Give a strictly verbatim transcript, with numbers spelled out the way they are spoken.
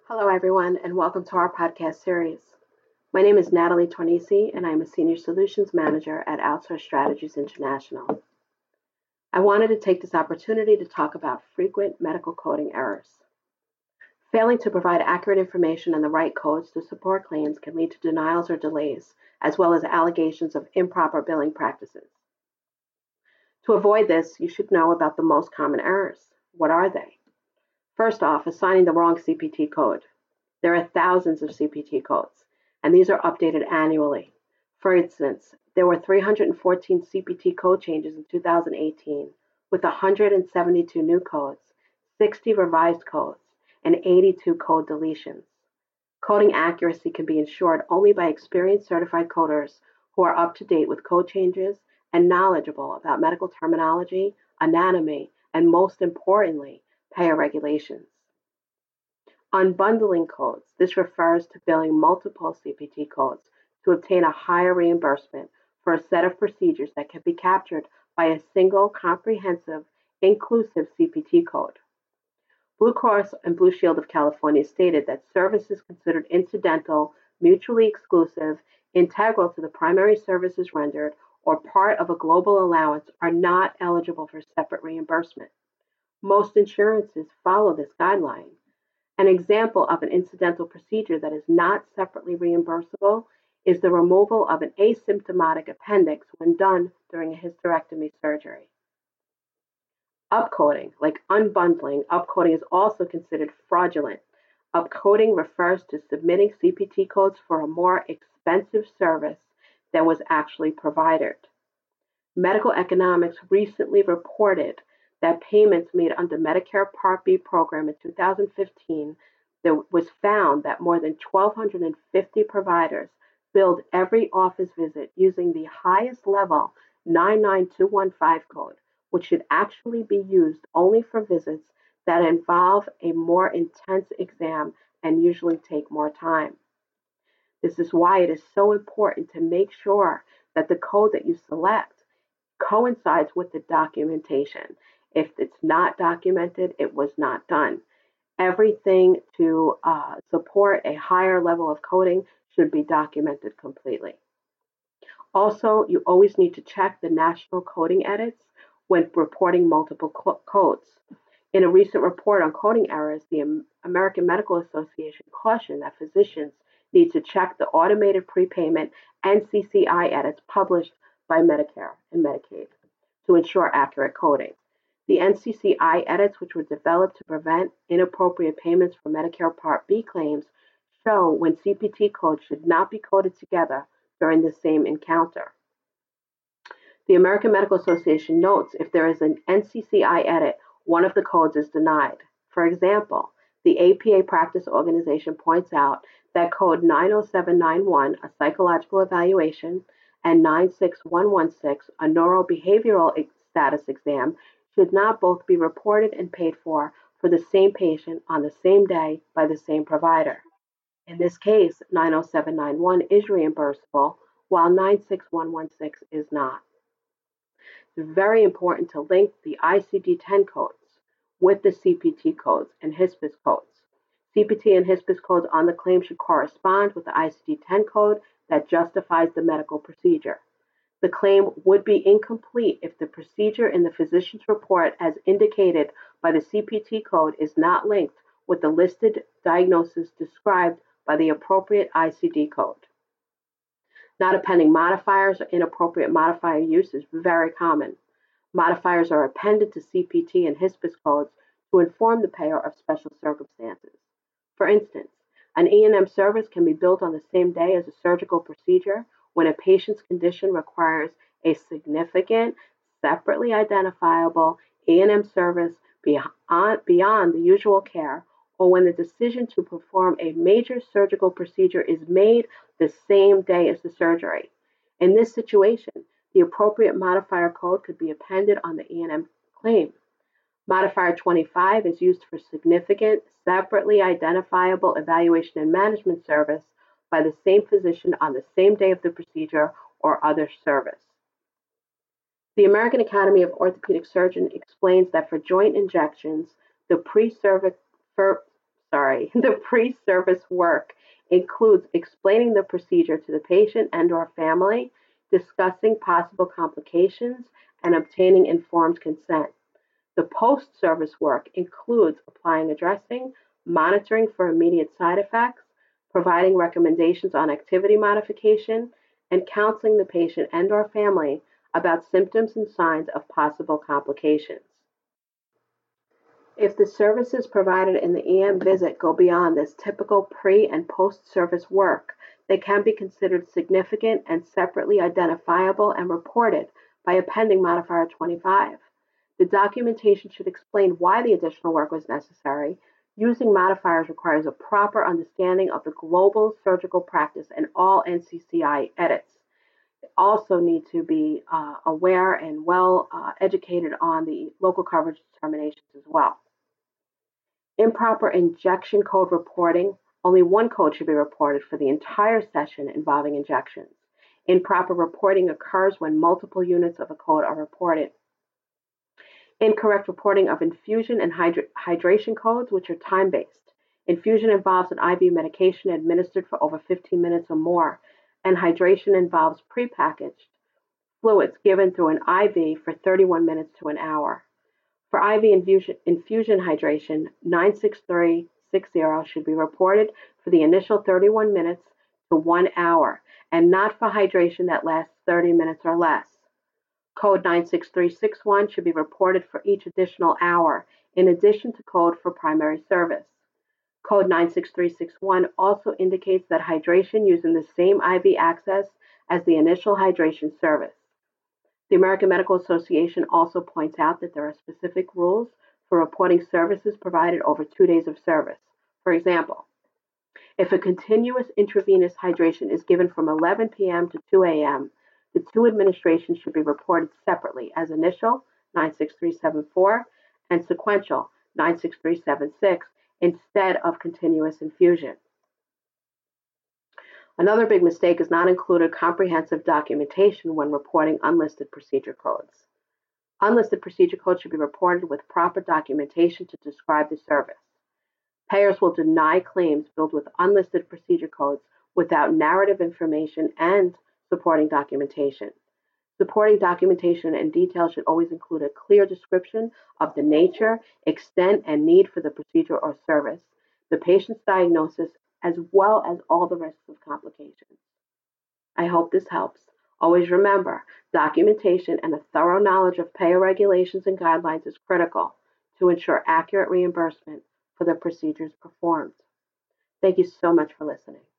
Hello, everyone, and welcome to our podcast series. My name is Natalie Tornisi, and I'm a Senior Solutions Manager at Outsource Strategies International. I wanted to take this opportunity to talk about frequent medical coding errors. Failing to provide accurate information and the right codes to support claims can lead to denials or delays, as well as allegations of improper billing practices. To avoid this, you should know about the most common errors. What are they? First off, assigning the wrong C P T code. There are thousands of C P T codes, and these are updated annually. For instance, there were three hundred fourteen C P T code changes in two thousand eighteen, with one hundred seventy-two new codes, sixty revised codes, and eighty-two code deletions. Coding accuracy can be ensured only by experienced certified coders who are up to date with code changes and knowledgeable about medical terminology, anatomy, and most importantly, payer regulations. Unbundling codes. This refers to billing multiple C P T codes to obtain a higher reimbursement for a set of procedures that can be captured by a single comprehensive, inclusive C P T code. Blue Cross and Blue Shield of California stated that services considered incidental, mutually exclusive, integral to the primary services rendered, or part of a global allowance are not eligible for separate reimbursement. Most insurances follow this guideline. An example of an incidental procedure that is not separately reimbursable is the removal of an asymptomatic appendix when done during a hysterectomy surgery. Upcoding, like unbundling, upcoding is also considered fraudulent. Upcoding refers to submitting C P T codes for a more expensive service than was actually provided. Medical Economics recently reported that payments made under Medicare Part B program in two thousand fifteen, there was found that more than one thousand two hundred fifty providers billed every office visit using the highest level nine nine two one five code, which should actually be used only for visits that involve a more intense exam and usually take more time. This is why it is so important to make sure that the code that you select coincides with the documentation. If it's not documented, it was not done. Everything to uh, support a higher level of coding should be documented completely. Also, you always need to check the national coding edits when reporting multiple co- codes. In a recent report on coding errors, the American Medical Association cautioned that physicians need to check the automated prepayment N C C I edits published by Medicare and Medicaid to ensure accurate coding. The N C C I edits, which were developed to prevent inappropriate payments for Medicare Part B claims, show when C P T codes should not be coded together during the same encounter. The American Medical Association notes if there is an N C C I edit, one of the codes is denied. For example, the A P A Practice Organization points out that code nine oh seven nine one, a psychological evaluation, and nine six one one six, a neurobehavioral status exam, should not both be reported and paid for for the same patient on the same day by the same provider. In this case, nine oh seven nine one is reimbursable, while nine six one one six is not. It's very important to link the I C D ten codes with the C P T codes and HISPIS codes. C P T and HISPIS codes on the claim should correspond with the I C D ten code that justifies the medical procedure. The claim would be incomplete if the procedure in the physician's report, as indicated by the C P T code, is not linked with the listed diagnosis described by the appropriate I C D code. Not appending modifiers or inappropriate modifier use is very common. Modifiers are appended to C P T and HISPIS codes to inform the payer of special circumstances. For instance, an E and M service can be billed on the same day as a surgical procedure when a patient's condition requires a significant, separately identifiable E and M service beyond, beyond the usual care, or when the decision to perform a major surgical procedure is made the same day as the surgery. In this situation, the appropriate modifier code could be appended on the E and M claim. Modifier twenty-five is used for significant, separately identifiable evaluation and management service by the same physician on the same day of the procedure or other service. The American Academy of Orthopedic Surgeons explains that for joint injections, the pre-cervic, for, sorry, Finally, the pre-service work includes explaining the procedure to the patient and or family, discussing possible complications, and obtaining informed consent. The post-service work includes applying a dressing, monitoring for immediate side effects, providing recommendations on activity modification, and counseling the patient and or family about symptoms and signs of possible complications. If the services provided in the E M visit go beyond this typical pre and post service work, they can be considered significant and separately identifiable and reported by appending modifier twenty-five. The documentation should explain why the additional work was necessary. Using modifiers requires a proper understanding of the global surgical practice and all N C C I edits. Also need to be uh, aware and well uh, educated on the local coverage determinations as well. Improper injection code reporting. Only one code should be reported for the entire session involving injections. Improper reporting occurs when multiple units of a code are reported. Incorrect reporting of infusion and hydra- hydration codes, which are time-based. Infusion involves an I V medication administered for over fifteen minutes or more, and hydration involves prepackaged fluids given through an I V for thirty-one minutes to an hour. For I V infusion, infusion hydration, nine six three six zero should be reported for the initial thirty-one minutes to one hour, and not for hydration that lasts thirty minutes or less. Code nine six three six one should be reported for each additional hour, in addition to code for primary service. Code nine six three six one also indicates that hydration using the same I V access as the initial hydration service. The American Medical Association also points out that there are specific rules for reporting services provided over two days of service. For example, if a continuous intravenous hydration is given from eleven p.m. to two a.m., the two administrations should be reported separately as initial nine six three seven four and sequential nine six three seven six instead of continuous infusion. Another big mistake is not included comprehensive documentation when reporting unlisted procedure codes. Unlisted procedure codes should be reported with proper documentation to describe the service. Payers will deny claims billed with unlisted procedure codes without narrative information and supporting documentation. Supporting documentation and details should always include a clear description of the nature, extent, and need for the procedure or service, the patient's diagnosis, as well as all the risks of complications. I hope this helps. Always remember, documentation and a thorough knowledge of payer regulations and guidelines is critical to ensure accurate reimbursement for the procedures performed. Thank you so much for listening.